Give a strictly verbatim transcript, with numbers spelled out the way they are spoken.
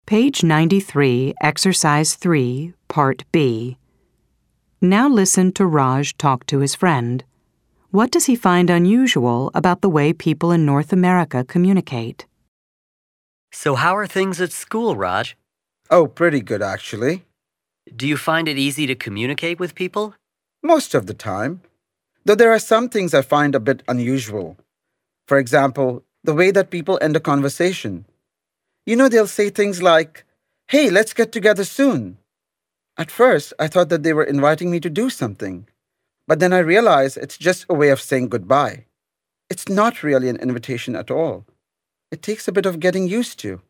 Page ninety-three, Exercise three, Part B. Now listen to Raj talk to his friend. What does he find unusual about the way people in North America communicate? So how are things at school, Raj? Oh, pretty good, actually. Do you find it easy to communicate with people? Most of the time. Though there are some things I find a bit unusual. For example, the way that people end a conversation. You know, they'll say things like, "Hey, let's get together soon." At first, I thought that they were inviting me to do something. But then I realized it's just a way of saying goodbye. It's not really an invitation at all. It takes a bit of getting used to.